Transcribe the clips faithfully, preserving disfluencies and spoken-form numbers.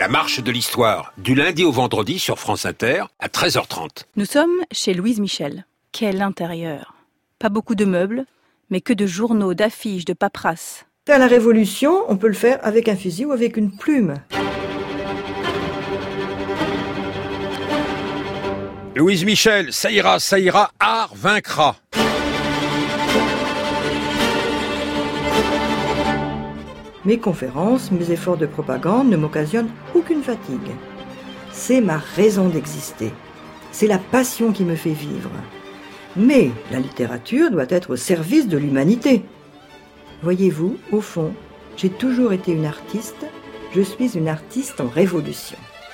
marche de l'histoire, du lundi au vendredi sur France Inter à treize heures trente. Nous sommes chez Louise Michel. Quel intérieur! Pas beaucoup de meubles, mais que de journaux, d'affiches, de paperasses. À la Révolution, on peut le faire avec un fusil ou avec une plume. Louise Michel, ça ira, ça ira, art vaincra. Mes conférences, mes efforts de propagande ne m'occasionnent aucune fatigue. C'est ma raison d'exister. C'est la passion qui me fait vivre. Mais la littérature doit être au service de l'humanité. Voyez-vous, au fond, j'ai toujours été une artiste. Je suis une artiste en révolution.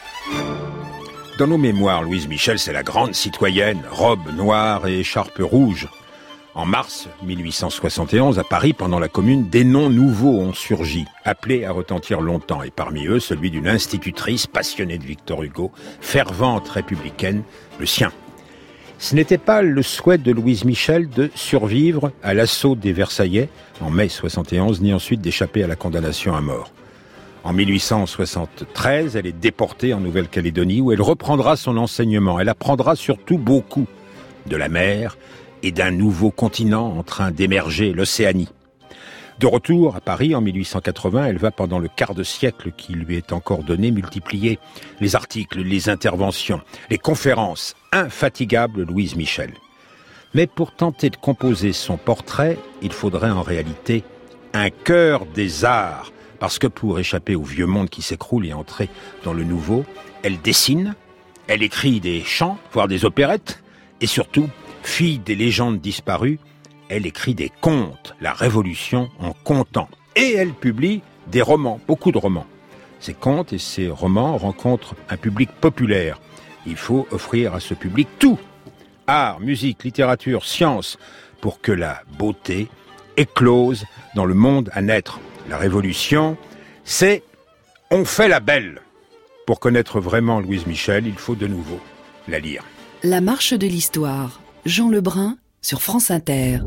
Dans nos mémoires, Louise Michel, c'est la grande citoyenne, robe noire et écharpe rouge. En mars mille huit cent soixante et onze, à Paris, pendant la Commune, des noms nouveaux ont surgi, appelés à retentir longtemps, et parmi eux, celui d'une institutrice passionnée de Victor Hugo, fervente républicaine, le sien. Ce n'était pas le souhait de Louise Michel de survivre à l'assaut des Versaillais, en mai soixante et onze, ni ensuite d'échapper à la condamnation à mort. En mille huit cent soixante-treize, elle est déportée en Nouvelle-Calédonie, où elle reprendra son enseignement. Elle apprendra surtout beaucoup de la mer, et d'un nouveau continent en train d'émerger, l'Océanie. De retour à Paris en mille huit cent quatre-vingts, elle va pendant le quart de siècle qui lui est encore donné multiplier les articles, les interventions, les conférences infatigables de Louise Michel. Mais pour tenter de composer son portrait, il faudrait en réalité un cœur des arts, parce que pour échapper au vieux monde qui s'écroule et entrer dans le nouveau, elle dessine, elle écrit des chants, voire des opérettes, et surtout, fille des légendes disparues, elle écrit des contes, la Révolution en contant. Et elle publie des romans, beaucoup de romans. Ces contes et ces romans rencontrent un public populaire. Il faut offrir à ce public tout, art, musique, littérature, science, pour que la beauté éclose dans le monde à naître. La Révolution, c'est « on fait la belle ». Pour connaître vraiment Louise Michel, il faut de nouveau la lire. La marche de l'histoire. Jean Lebrun sur France Inter.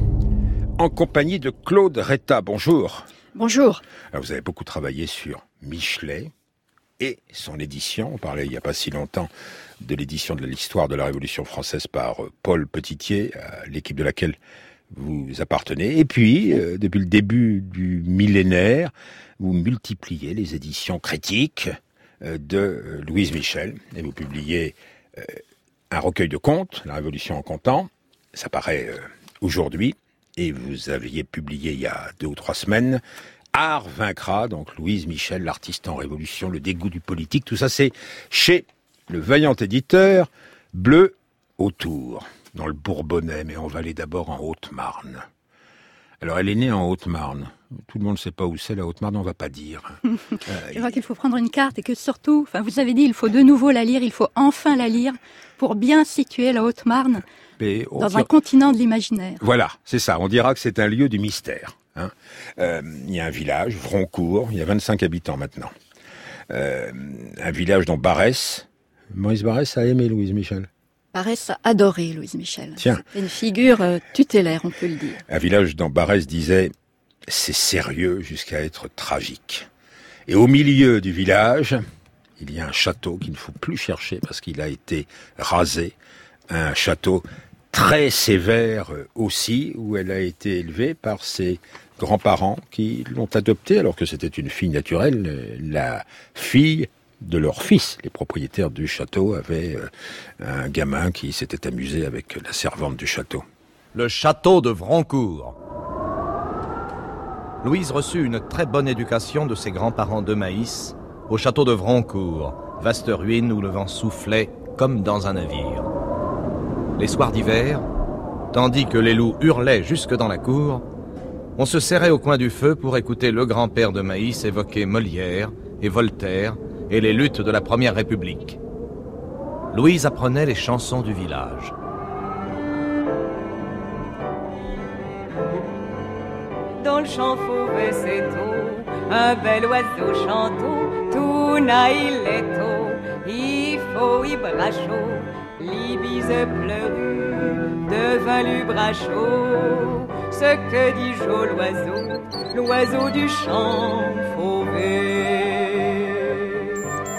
En compagnie de Claude Retta. Bonjour. Bonjour. Alors, vous avez beaucoup travaillé sur Michelet et son édition. On parlait il n'y a pas si longtemps de l'édition de l'histoire de la Révolution française par Paul Petitier, à l'équipe de laquelle vous appartenez. Et puis, euh, depuis le début du millénaire, vous multipliez les éditions critiques euh, de Louise Michel. Et vous publiez euh, un recueil de contes, La Révolution en contant. Ça paraît euh, aujourd'hui. Et vous aviez publié il y a deux ou trois semaines Art vaincra, donc Louise Michel, l'artiste en révolution, le dégoût du politique. Tout ça, c'est chez le vaillant éditeur Bleu Autour, dans le Bourbonnais, mais on va aller d'abord en Haute-Marne. Alors, elle est née en Haute-Marne. Tout le monde ne sait pas où c'est, la Haute-Marne, on ne va pas dire. euh, Je crois qu'il faut prendre une carte et que surtout, enfin, vous avez dit, il faut de nouveau la lire, il faut enfin la lire pour bien situer la Haute-Marne mais dans dira... un continent de l'imaginaire. Voilà, c'est ça. On dira que c'est un lieu du mystère. Hein. Euh, il y a un village, Vroncourt, il y a vingt-cinq habitants maintenant. Euh, un village dont Barès, Maurice Barès a aimé Louise Michel. Barès a adoré Louise Michel. Tiens. C'est une figure euh, tutélaire, on peut le dire. Un village dont Barès disait « c'est sérieux jusqu'à être tragique ». Et au milieu du village, il y a un château qu'il ne faut plus chercher parce qu'il a été rasé. Un château très sévère aussi, où elle a été élevée par ses grands-parents qui l'ont adoptée, alors que c'était une fille naturelle, la fille de leur fils. Les propriétaires du château avaient un gamin qui s'était amusé avec la servante du château. Le château de Vroncourt. Louise reçut une très bonne éducation de ses grands-parents de Maïs au château de Vroncourt, vaste ruine où le vent soufflait comme dans un navire. Les soirs d'hiver, tandis que les loups hurlaient jusque dans la cour, on se serrait au coin du feu pour écouter le grand-père de Maïs évoquer Molière et Voltaire et les luttes de la Première République. Louise apprenait les chansons du village. Dans le champ fauve c'est tôt, un bel oiseau chanteau, tout naïleto, il faut y bracho, l'ibise pleurue, devint l'ubracho, ce que dit Jo l'oiseau, l'oiseau du champ fauvé.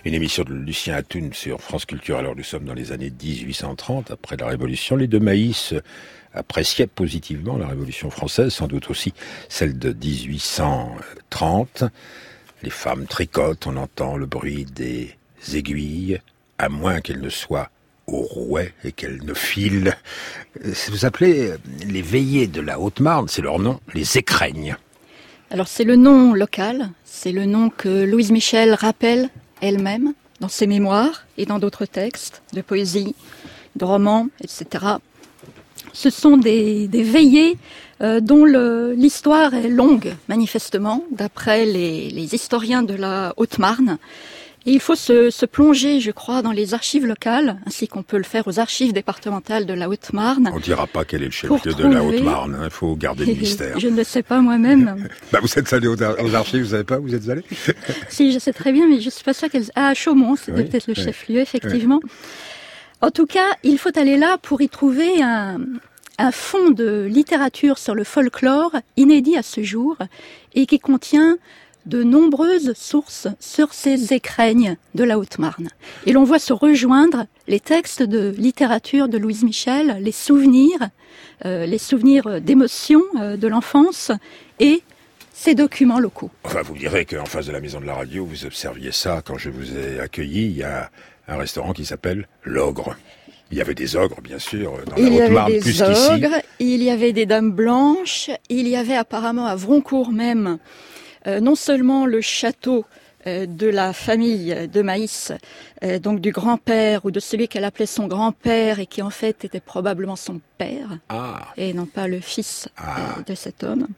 Une émission de Lucien Atoun sur France Culture. Alors nous sommes dans les années dix-huit cent trente, après la Révolution. Les deux Maïs appréciaient positivement la Révolution française, sans doute aussi celle de dix-huit cent trente. Les femmes tricotent, on entend le bruit des aiguilles, à moins qu'elles ne soient au rouet et qu'elles ne filent. Vous appelez les veillées de la Haute-Marne, c'est leur nom, les écrennes. Alors c'est le nom local, c'est le nom que Louise Michel rappelle elle-même dans ses mémoires et dans d'autres textes de poésie, de romans, et cetera. Ce sont des, des veillées euh, dont le, l'histoire est longue, manifestement, d'après les, les historiens de la Haute-Marne. Et il faut se, se plonger, je crois, dans les archives locales, ainsi qu'on peut le faire aux archives départementales de la Haute-Marne. On ne dira pas quel est le chef-lieu de la Haute-Marne, il hein, faut garder le mystère. Je ne le sais pas moi-même. bah vous êtes allé aux, aux archives, vous savez pas, vous êtes allé? Si, je sais très bien, mais je suis pas sûre qu'elle... Ah, Chaumont, c'était oui, peut-être le oui, chef-lieu, effectivement. Oui. En tout cas, il faut aller là pour y trouver un, un fond de littérature sur le folklore inédit à ce jour et qui contient de nombreuses sources sur ces écrennes de la Haute-Marne. Et l'on voit se rejoindre les textes de littérature de Louise Michel, les souvenirs, euh, les souvenirs d'émotion euh, de l'enfance et ces documents locaux. Enfin, vous direz qu'en face de la maison de la radio, vous observiez ça quand je vous ai accueilli. Il y a un restaurant qui s'appelle L'Ogre. Il y avait des ogres, bien sûr, dans la Haute-Marne, plus qu'ici. Il y avait des ogres, il y avait des dames blanches, il y avait apparemment à Vroncourt même Euh, non seulement le château euh, de la famille de Maïs, euh, donc du grand-père ou de celui qu'elle appelait son grand-père et qui en fait était probablement son père, ah. et non pas le fils ah. euh, de cet homme.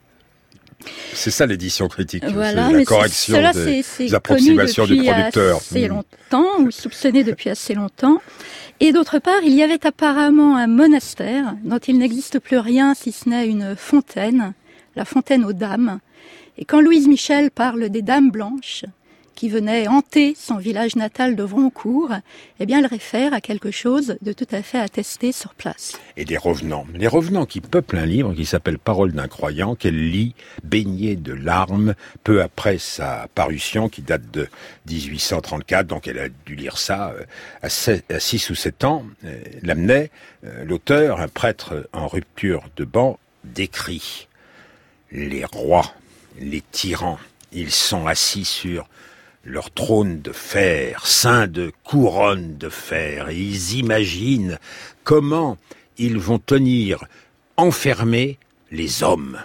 C'est ça l'édition critique, voilà, c'est la correction cela, des, c'est, c'est des approximations du producteur. Assez mmh. longtemps, ou soupçonné depuis assez longtemps. Et d'autre part, il y avait apparemment un monastère dont il n'existe plus rien si ce n'est une fontaine, la fontaine aux dames. Et quand Louise Michel parle des dames blanches qui venaient hanter son village natal de Vroncourt, eh bien, elle réfère à quelque chose de tout à fait attesté sur place. Et des revenants. Les revenants qui peuplent un livre qui s'appelle Paroles d'un croyant, qu'elle lit, baignée de larmes, peu après sa parution, qui date de dix-huit cent trente-quatre, donc elle a dû lire ça à six ou sept ans. Lamennais, l'auteur, un prêtre en rupture de ban, décrit les rois, les tyrans, ils sont assis sur leur trône de fer, ceint de couronne de fer, et ils imaginent comment ils vont tenir enfermés les hommes.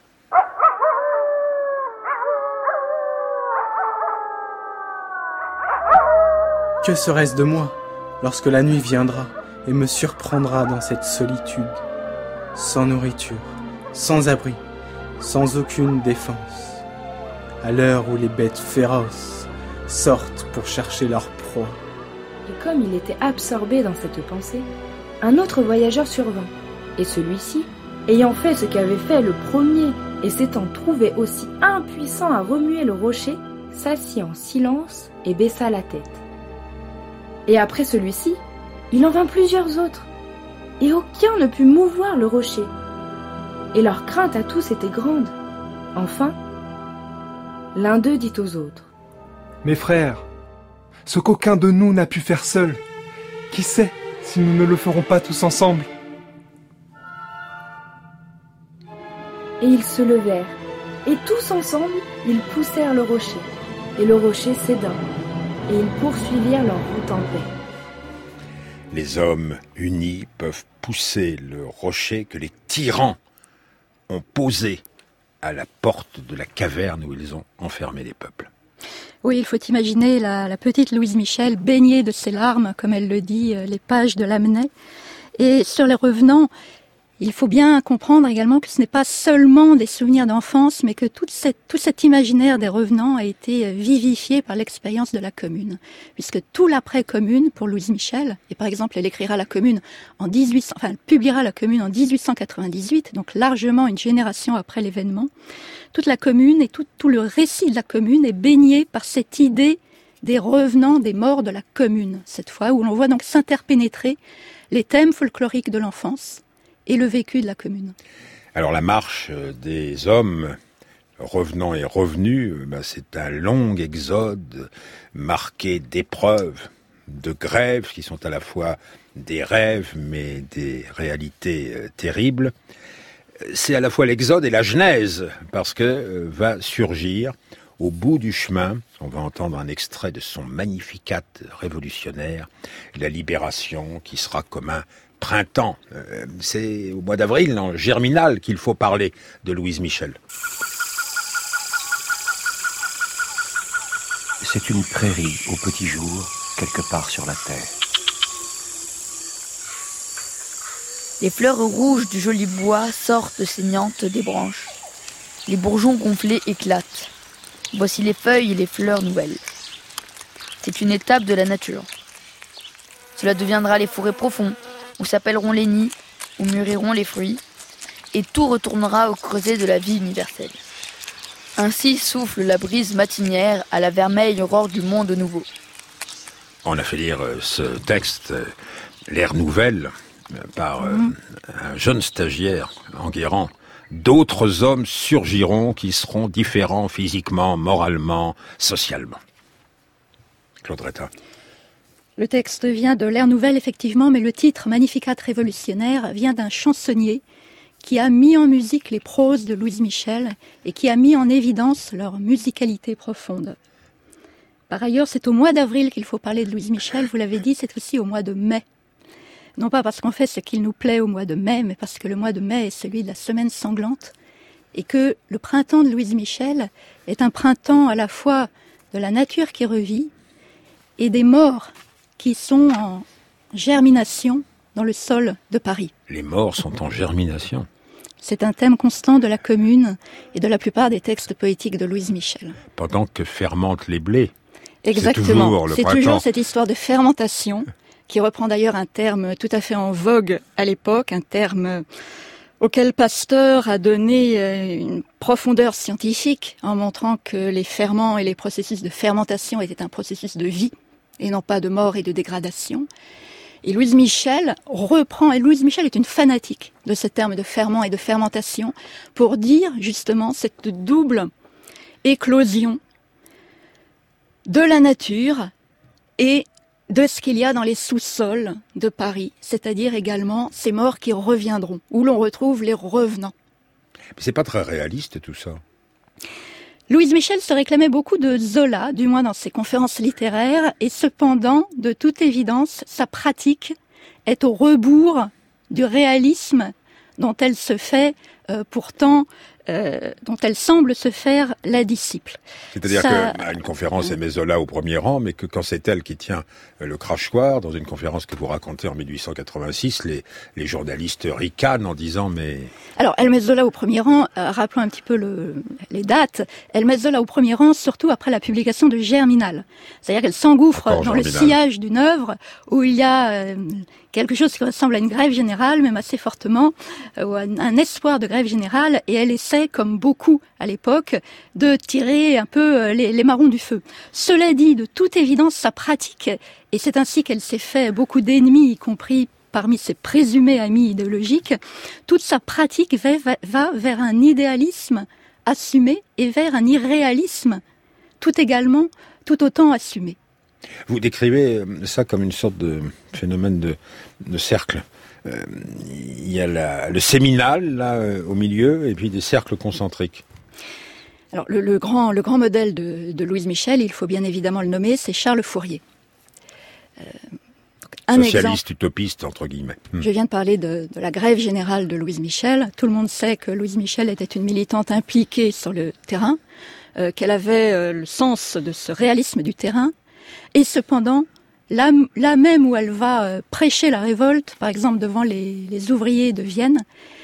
Que serait-ce de moi lorsque la nuit viendra et me surprendra dans cette solitude, sans nourriture, sans abri, sans aucune défense, à l'heure où les bêtes féroces sortent pour chercher leur proie. Et comme il était absorbé dans cette pensée, un autre voyageur survint, et celui-ci, ayant fait ce qu'avait fait le premier et s'étant trouvé aussi impuissant à remuer le rocher, s'assit en silence et baissa la tête. Et après celui-ci, il en vint plusieurs autres, et aucun ne put mouvoir le rocher. Et leur crainte à tous était grande. Enfin, l'un d'eux dit aux autres : Mes frères, ce qu'aucun de nous n'a pu faire seul, qui sait si nous ne le ferons pas tous ensemble ? Et ils se levèrent, et tous ensemble, ils poussèrent le rocher, et le rocher céda, et ils poursuivirent leur route en paix. Les hommes unis peuvent pousser le rocher que les tyrans ont posé à la porte de la caverne où ils ont enfermé les peuples. Oui, il faut imaginer la, la petite Louise Michel baignée de ses larmes, comme elle le dit, les pages de Lamennais. Et sur les revenants, il faut bien comprendre également que ce n'est pas seulement des souvenirs d'enfance, mais que toute cette, tout cet imaginaire des revenants a été vivifié par l'expérience de la Commune. Puisque tout l'après-Commune, pour Louise Michel, et par exemple elle écrira la Commune en dix-huit cents, enfin elle publiera la Commune en dix-huit cent quatre-vingt-dix-huit, donc largement une génération après l'événement, toute la Commune et tout, tout le récit de la Commune est baigné par cette idée des revenants, des morts de la Commune, cette fois, où l'on voit donc s'interpénétrer les thèmes folkloriques de l'enfance et le vécu de la Commune. Alors la marche des hommes revenant et revenu, ben c'est un long exode marqué d'épreuves, de grèves qui sont à la fois des rêves mais des réalités terribles. C'est à la fois l'exode et la genèse, parce que va surgir au bout du chemin, on va entendre un extrait de son Magnificat révolutionnaire, la libération qui sera comme un printemps. C'est au mois d'avril, en germinal, qu'il faut parler de Louise Michel. C'est une prairie au petit jour, quelque part sur la terre. Les fleurs rouges du joli bois sortent saignantes des branches. Les bourgeons gonflés éclatent. Voici les feuilles et les fleurs nouvelles. C'est une étape de la nature. Cela deviendra les forêts profondes, où s'appelleront les nids, où mûriront les fruits, et tout retournera au creuset de la vie universelle. Ainsi souffle la brise matinière à la vermeille aurore du monde nouveau. On a fait lire ce texte, L'ère nouvelle, par mmh. un jeune stagiaire, Enguerrand. D'autres hommes surgiront qui seront différents physiquement, moralement, socialement. Claude Retta. Le texte vient de l'ère nouvelle, effectivement, mais le titre Magnificat révolutionnaire vient d'un chansonnier qui a mis en musique les proses de Louise Michel et qui a mis en évidence leur musicalité profonde. Par ailleurs, c'est au mois d'avril qu'il faut parler de Louise Michel, vous l'avez dit, c'est aussi au mois de mai. Non pas parce qu'on fait ce qu'il nous plaît au mois de mai, mais parce que le mois de mai est celui de la semaine sanglante et que le printemps de Louise Michel est un printemps à la fois de la nature qui revit et des morts qui sont en germination dans le sol de Paris. Les morts sont en germination. C'est un thème constant de la Commune et de la plupart des textes poétiques de Louise Michel. Pendant que fermentent les blés. Exactement. C'est toujours le C'est printemps. toujours cette histoire de fermentation qui reprend d'ailleurs un terme tout à fait en vogue à l'époque, un terme auquel Pasteur a donné une profondeur scientifique en montrant que les ferments et les processus de fermentation étaient un processus de vie et non pas de mort et de dégradation. Et Louise Michel reprend, et Louise Michel est une fanatique de ce terme de ferment et de fermentation pour dire justement cette double éclosion de la nature et de ce qu'il y a dans les sous-sols de Paris, c'est-à-dire également ces morts qui reviendront, où l'on retrouve les revenants. Mais c'est pas très réaliste tout ça. Louise Michel se réclamait beaucoup de Zola, du moins dans ses conférences littéraires, et cependant, de toute évidence, sa pratique est au rebours du réalisme dont elle se fait euh, pourtant, euh, dont elle semble se faire la disciple. C'est-à-dire Ça... qu'à une conférence, elle met Zola au premier rang, mais que quand c'est elle qui tient le crachoir, dans une conférence que vous racontez en mille huit cent quatre-vingt-six, les, les journalistes ricanent en disant mais... Alors, elle met Zola au premier rang, euh, rappelons un petit peu le, les dates, elle met Zola au premier rang surtout après la publication de Germinal. C'est-à-dire qu'elle s'engouffre Encore dans Germinal. Le sillage d'une œuvre où il y a euh, quelque chose qui ressemble à une grève générale, même assez fortement, euh, ou un, un espoir de grève générale, et elle essaie, comme beaucoup à l'époque, de tirer un peu euh, les, les marrons du feu. Cela dit, de toute évidence, sa pratique, et c'est ainsi qu'elle s'est fait beaucoup d'ennemis, y compris parmi ses présumés amis idéologiques, toute sa pratique va, va, va vers un idéalisme assumé et vers un irréalisme tout également, tout autant assumé. Vous décrivez ça comme une sorte de phénomène de, de cercle. Euh, il y a la, le séminal là au milieu et puis des cercles concentriques. Alors le, le, grand, le grand modèle de, de Louise Michel, il faut bien évidemment le nommer, c'est Charles Fourier. Euh, Un Socialiste, exemple. utopiste, entre guillemets. Je viens de parler de, de la grève générale de Louise Michel. Tout le monde sait que Louise Michel était une militante impliquée sur le terrain, euh, qu'elle avait euh, le sens de ce réalisme du terrain. Et cependant, là, là même où elle va euh, prêcher la révolte, par exemple devant les, les ouvriers de Vienne,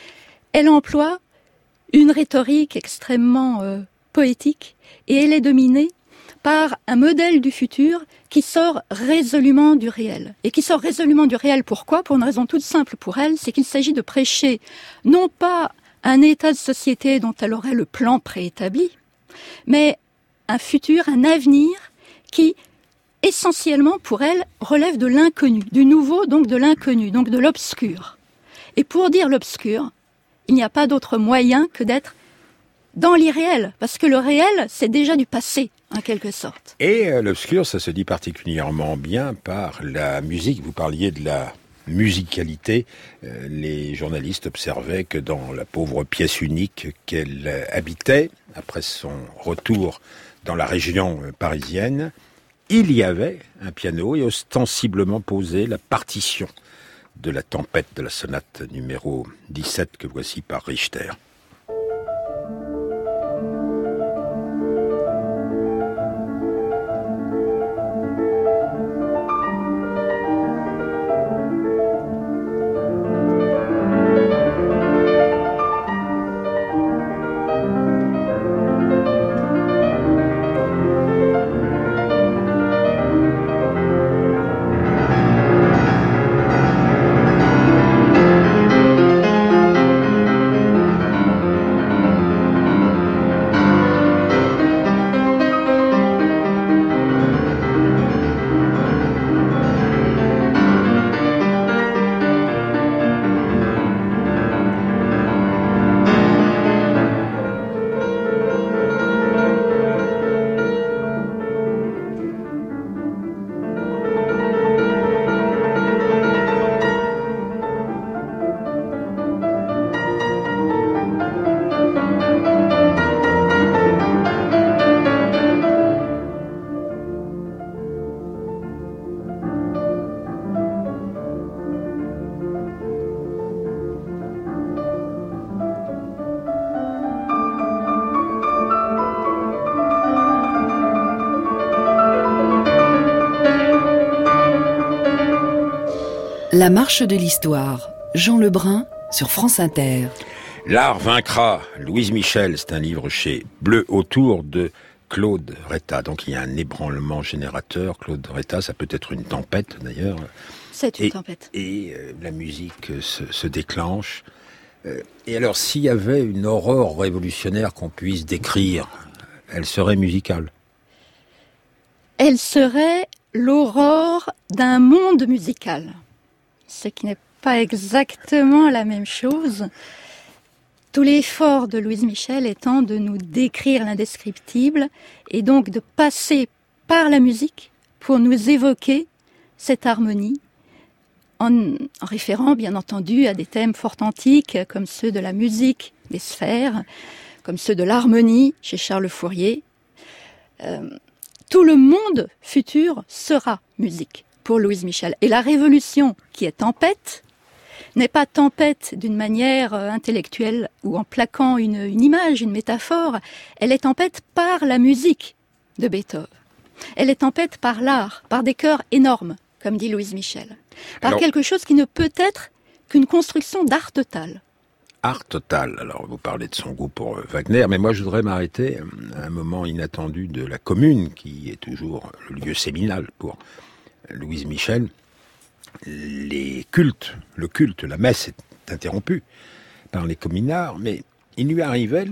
elle emploie une rhétorique extrêmement euh, poétique et elle est dominée par un modèle du futur qui sort résolument du réel. Et qui sort résolument du réel, pourquoi ? Pour une raison toute simple pour elle, c'est qu'il s'agit de prêcher non pas un état de société dont elle aurait le plan préétabli, mais un futur, un avenir qui, essentiellement pour elle, relève de l'inconnu, du nouveau, donc de l'inconnu, donc de l'obscur. Et pour dire l'obscur, il n'y a pas d'autre moyen que d'être dans l'irréel, parce que le réel, c'est déjà du passé, en quelque sorte. Et euh, l'obscur, ça se dit particulièrement bien par la musique. Vous parliez de la musicalité. Euh, les journalistes observaient que dans la pauvre pièce unique qu'elle euh, habitait, après son retour dans la région euh, parisienne, il y avait un piano et ostensiblement posé la partition de la tempête de la sonate numéro dix-sept que voici par Richter. La marche de l'histoire, Jean Lebrun sur France Inter. L'art vaincra, Louise Michel, c'est un livre chez Bleu autour de Claude Retta. Donc il y a un ébranlement générateur. Claude Retta, ça peut être une tempête d'ailleurs. C'est une et, tempête. Et euh, la musique se, se déclenche. Euh, et alors s'il y avait une aurore révolutionnaire qu'on puisse décrire, elle serait musicale. Elle serait l'aurore d'un monde musical. Ce qui n'est pas exactement la même chose. Tout l'effort de Louise Michel étant de nous décrire l'indescriptible et donc de passer par la musique pour nous évoquer cette harmonie en, en référant bien entendu à des thèmes fort antiques comme ceux de la musique des sphères, comme ceux de l'harmonie chez Charles Fourier. Euh, tout le monde futur sera musique pour Louise Michel. Et la révolution qui est tempête n'est pas tempête d'une manière intellectuelle ou en plaquant une, une image, une métaphore. Elle est tempête par la musique de Beethoven. Elle est tempête par l'art, par des chœurs énormes, comme dit Louise Michel. Par alors, quelque chose qui ne peut être qu'une construction d'art total. Art total. Alors, vous parlez de son goût pour Wagner, mais moi, je voudrais m'arrêter à un moment inattendu de la Commune, qui est toujours le lieu séminal pour Louise Michel. Les cultes, le culte, la messe est interrompue par les communards, mais il lui arrivait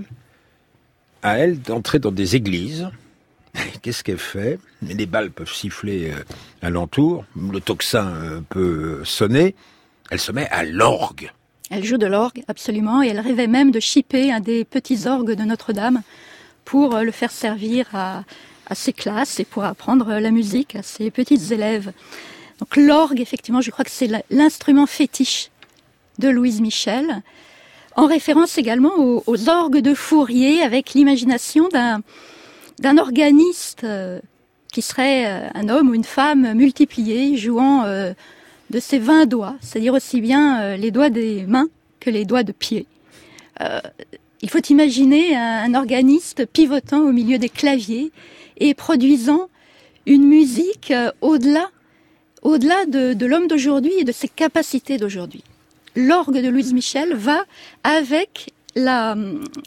à elle d'entrer dans des églises. Qu'est-ce qu'elle fait? Les balles peuvent siffler euh, alentour, le tocsin euh, peut sonner. Elle se met à l'orgue. Elle joue de l'orgue, absolument, et elle rêvait même de chipper un des petits orgues de Notre-Dame pour euh, le faire servir à, à ses classes et pour apprendre la musique à ses petites élèves. Donc l'orgue, effectivement, je crois que c'est l'instrument fétiche de Louise Michel, en référence également aux, aux orgues de Fourier, avec l'imagination d'un, d'un organiste euh, qui serait euh, un homme ou une femme multiplié, jouant euh, de ses vingt doigts, c'est-à-dire aussi bien euh, les doigts des mains que les doigts de pied. Euh, il faut imaginer un, un organiste pivotant au milieu des claviers et produisant une musique euh, au-delà au-delà de, de l'homme d'aujourd'hui et de ses capacités d'aujourd'hui. L'orgue de Louise Michel va avec la,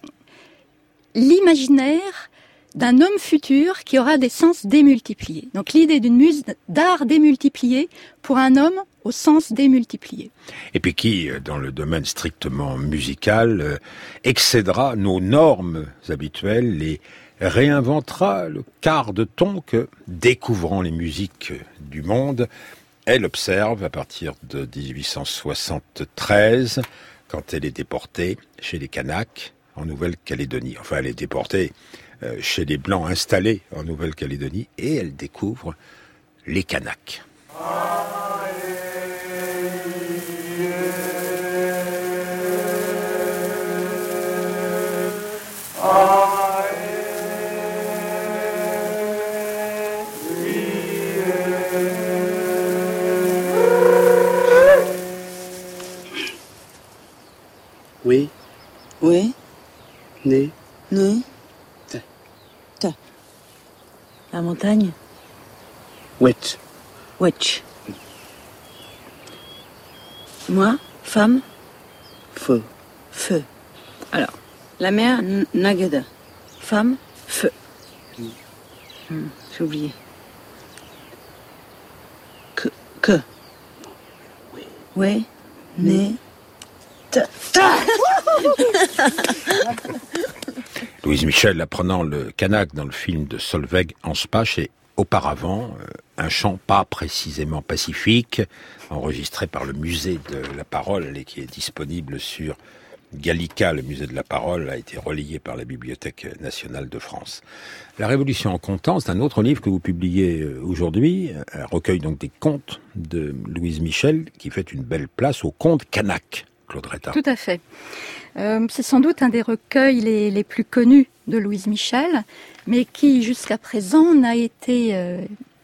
l'imaginaire d'un homme futur qui aura des sens démultipliés. Donc l'idée d'une muse d'art démultiplié pour un homme au sens démultiplié. Et puis qui, dans le domaine strictement musical, euh, excédera nos normes habituelles et réinventera le quart de ton que, découvrant les musiques du monde, elle observe à partir de dix-huit cent soixante-treize, quand elle est déportée chez les Kanaks, en Nouvelle-Calédonie. Enfin, elle est déportée euh, chez les Blancs installés en Nouvelle-Calédonie et elle découvre les Kanaks. Oui. Oui. Né. Né. Te. Te. La montagne. Wetch. Wetch. Moi, femme. Feu. Feu. Alors, la mère, n- Nagada. Femme, feu. Mm. Hmm, j'ai oublié. Que. Que. Oui. Oui. Né. Te. Te. Louise Michel apprenant le kanak dans le film de Solveig Anspach et auparavant euh, un chant pas précisément pacifique, enregistré par le musée de la parole et qui est disponible sur Gallica, le musée de la parole, a été relayé par la Bibliothèque nationale de France. La Révolution en comptant, c'est un autre livre que vous publiez aujourd'hui, un recueil donc des contes de Louise Michel qui fait une belle place aux contes kanak. Claude Retta. Tout à fait. Euh, c'est sans doute un des recueils les, les plus connus de Louise Michel, mais qui jusqu'à présent n'a été euh,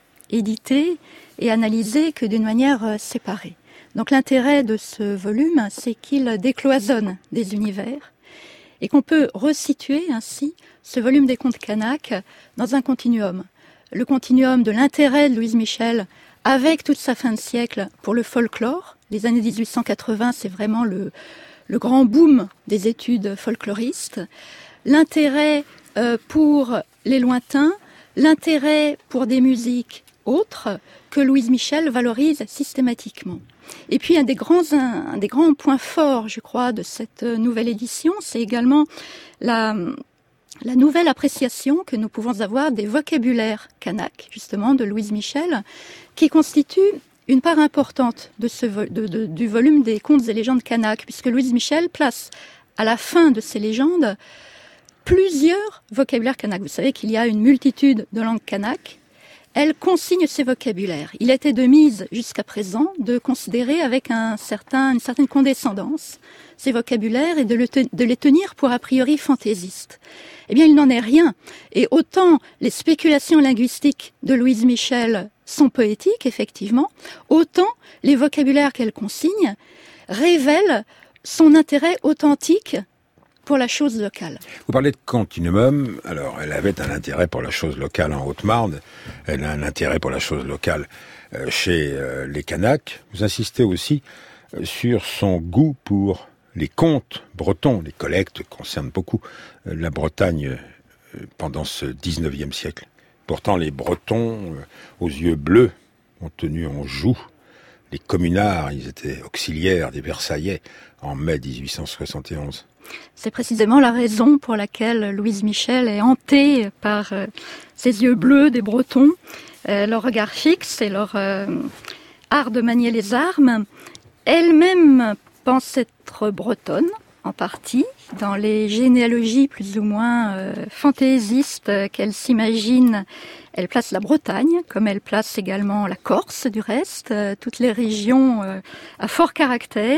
édité et analysé que d'une manière euh, séparée. Donc l'intérêt de ce volume, c'est qu'il décloisonne des univers et qu'on peut resituer ainsi ce volume des contes kanaks dans un continuum. Le continuum de l'intérêt de Louise Michel avec toute sa fin de siècle pour le folklore. Les années dix-huit cent quatre-vingts, c'est vraiment le, le grand boom des études folkloristes. L'intérêt euh, pour les lointains, l'intérêt pour des musiques autres que Louise Michel valorise systématiquement. Et puis un des grands, un, un des grands points forts, je crois, de cette nouvelle édition, c'est également la, la nouvelle appréciation que nous pouvons avoir des vocabulaires kanak, justement, de Louise Michel, qui constitue une part importante de ce vo- de, de, du volume des contes et légendes kanak, puisque Louise Michel place à la fin de ces légendes plusieurs vocabulaires kanak. Vous savez qu'il y a une multitude de langues kanak. Elle consigne ces vocabulaires. Il était de mise jusqu'à présent de considérer avec un certain, une certaine condescendance ces vocabulaires et de, le te, de les tenir pour a priori fantaisistes. Eh bien, il n'en est rien. Et autant les spéculations linguistiques de Louise Michel sont poétiques, effectivement, autant les vocabulaires qu'elle consigne révèlent son intérêt authentique pour la chose locale. Vous parlez de continuum, alors elle avait un intérêt pour la chose locale en Haute-Marne, elle a un intérêt pour la chose locale euh, chez euh, les Kanaks. Vous insistez aussi euh, sur son goût pour les contes bretons. Les collectes concernent beaucoup euh, la Bretagne euh, pendant ce dix-neuvième siècle. Pourtant, les Bretons, euh, aux yeux bleus, ont tenu en joue les communards, ils étaient auxiliaires des Versaillais en mai dix-huit cent soixante et onze. C'est précisément la raison pour laquelle Louise Michel est hantée par euh, ces yeux bleus des Bretons, euh, leur regard fixe et leur euh, art de manier les armes. Elle-même pense être bretonne, en partie, dans les généalogies plus ou moins euh, fantaisistes qu'elle s'imagine. Elle place la Bretagne, comme elle place également la Corse, du reste, euh, toutes les régions euh, à fort caractère.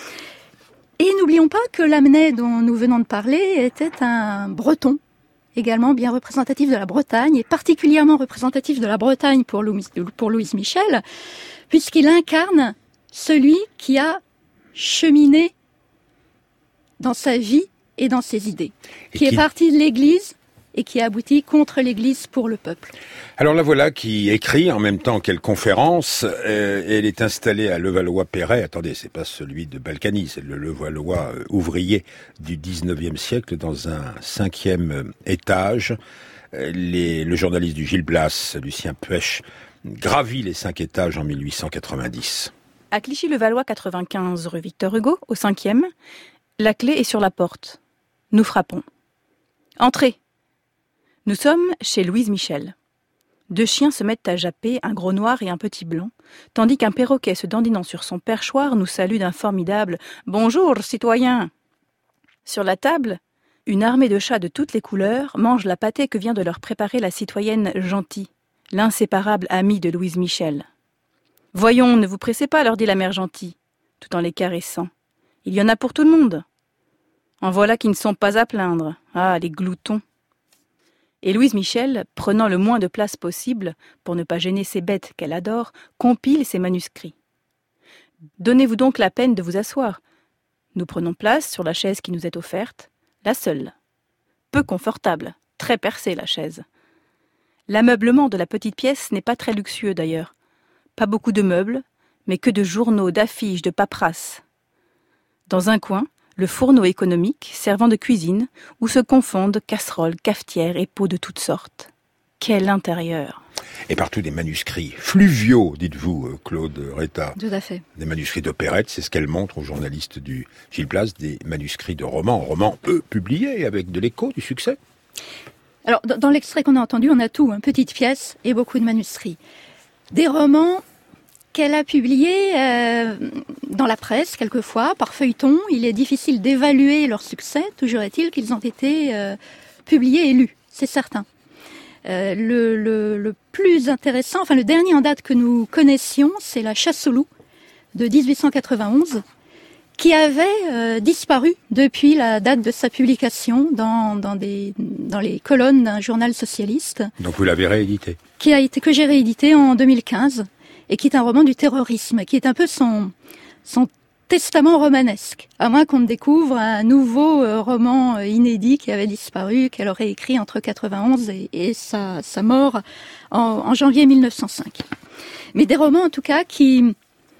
Et n'oublions pas que Lamennais, dont nous venons de parler, était un breton, également bien représentatif de la Bretagne, et particulièrement représentatif de la Bretagne pour Louise, pour Louise Michel, puisqu'il incarne celui qui a cheminé dans sa vie et dans ses idées, qui, qui est parti de l'Église et qui a abouti contre l'Église pour le peuple. Alors la voilà qui écrit en même temps qu'elle conférence. Euh, elle est installée à Levallois-Perret. Attendez, c'est pas celui de Balkany, c'est le Levallois euh, ouvrier du dix-neuvième siècle, dans un cinquième euh, étage. Euh, les, le journaliste du Gil Blas, Lucien Puech, gravit les cinq étages en mille huit cent quatre-vingt-dix. À Clichy-le-Valois quatre-vingt-quinze, rue Victor Hugo, au cinquième, la clé est sur la porte. Nous frappons. Entrez. Nous sommes chez Louise Michel. Deux chiens se mettent à japper, un gros noir et un petit blanc, tandis qu'un perroquet se dandinant sur son perchoir nous salue d'un formidable « Bonjour, citoyen !» Sur la table, Une armée de chats de toutes les couleurs mange la pâtée que vient de leur préparer la citoyenne Gentille, l'inséparable amie de Louise Michel. « Voyons, ne vous pressez pas, leur dit la mère Gentille, tout en les caressant. Il y en a pour tout le monde. En voilà qui ne sont pas à plaindre. Ah, les gloutons !» Et Louise Michel, prenant le moins de place possible, pour ne pas gêner ces bêtes qu'elle adore, compile ses manuscrits. « Donnez-vous donc la peine de vous asseoir. Nous prenons place sur la chaise qui nous est offerte, la seule. Peu confortable, très percée la chaise. L'ameublement de la petite pièce n'est pas très luxueux d'ailleurs. Pas beaucoup de meubles, mais que de journaux, d'affiches, de paperasses. Dans un coin, le fourneau économique servant de cuisine, où se confondent casseroles, cafetières et pots de toutes sortes. Quel intérieur! Et partout des manuscrits fluviaux, dites-vous, Claude Retta. Tout à fait. Des manuscrits d'opérette, c'est ce qu'elle montre aux journalistes du Gil Blas, des manuscrits de romans, romans, eux, publiés avec de l'écho, du succès. Alors, dans l'extrait qu'on a entendu, on a tout, une petite pièce et beaucoup de manuscrits. Des romans qu'elle a publiés euh, dans la presse, quelquefois, par feuilleton. Il est difficile d'évaluer leur succès, toujours est-il qu'ils ont été euh, publiés et lus, c'est certain. Euh, le, le, le plus intéressant, enfin le dernier en date que nous connaissions, c'est La Chasse aux loups de dix-huit cent quatre-vingt-onze, qui avait euh, disparu depuis la date de sa publication dans, dans, des, dans les colonnes d'un journal socialiste. Donc vous l'avez réédité. Qui a été, que j'ai réédité en deux mille quinze, et qui est un roman du terrorisme, qui est un peu son, son testament romanesque, à moins qu'on ne découvre un nouveau euh, roman euh, inédit qui avait disparu, qu'elle aurait écrit entre quatre-vingt-onze et, et sa, sa mort en, en janvier mille neuf cent cinq. Mais des romans en tout cas qui,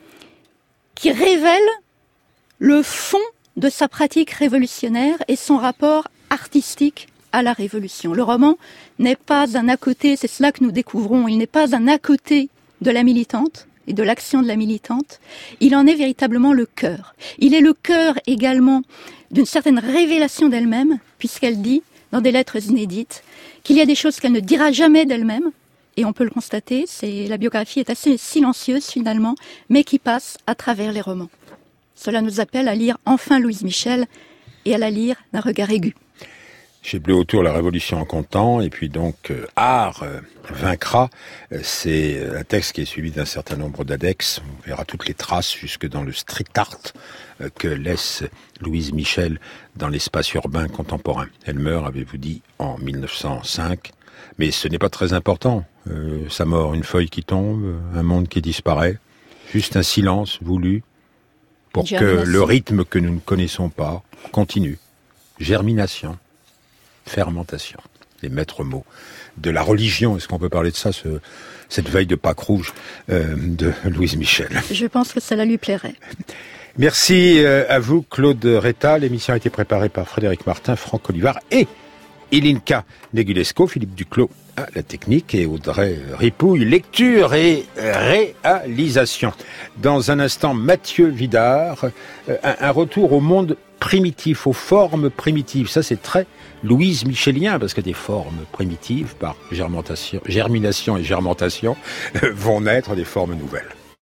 qui révèlent le fond de sa pratique révolutionnaire et son rapport artistique à la révolution. Le roman n'est pas un à côté, c'est cela que nous découvrons, il n'est pas un à côté de la militante et de l'action de la militante, il en est véritablement le cœur. Il est le cœur également d'une certaine révélation d'elle-même, puisqu'elle dit, dans des lettres inédites, qu'il y a des choses qu'elle ne dira jamais d'elle-même, et on peut le constater, c'est, la biographie est assez silencieuse finalement, mais qui passe à travers les romans. Cela nous appelle à lire enfin Louise Michel et à la lire d'un regard aigu. Chez Bleu Autour, la Révolution en comptant, et puis donc euh, Art euh, vaincra, euh, c'est un texte qui est suivi d'un certain nombre d'index. On verra toutes les traces jusque dans le street art euh, que laisse Louise Michel dans l'espace urbain contemporain. Elle meurt, avez-vous dit, en mille neuf cent cinq, mais ce n'est pas très important. Euh, sa mort, une feuille qui tombe, un monde qui disparaît, juste un silence voulu pour que le rythme que nous ne connaissons pas continue. Germination. Fermentation, les maîtres mots de la religion. Est-ce qu'on peut parler de ça, ce, cette veille de Pâques rouge euh, de Louise Michel? Je pense que cela lui plairait. Merci euh, à vous, Claude Retta. L'émission a été préparée par Frédéric Martin, Franck Olivard et Ilinka Negulesco, Philippe Duclos à la technique et Audrey Ripouille, lecture et réalisation. Dans un instant, Mathieu Vidard, euh, un, un retour au monde primitif, aux formes primitives. Ça, c'est très Louise Michelien, parce que des formes primitives, par germination, germination et germentation, vont naître des formes nouvelles.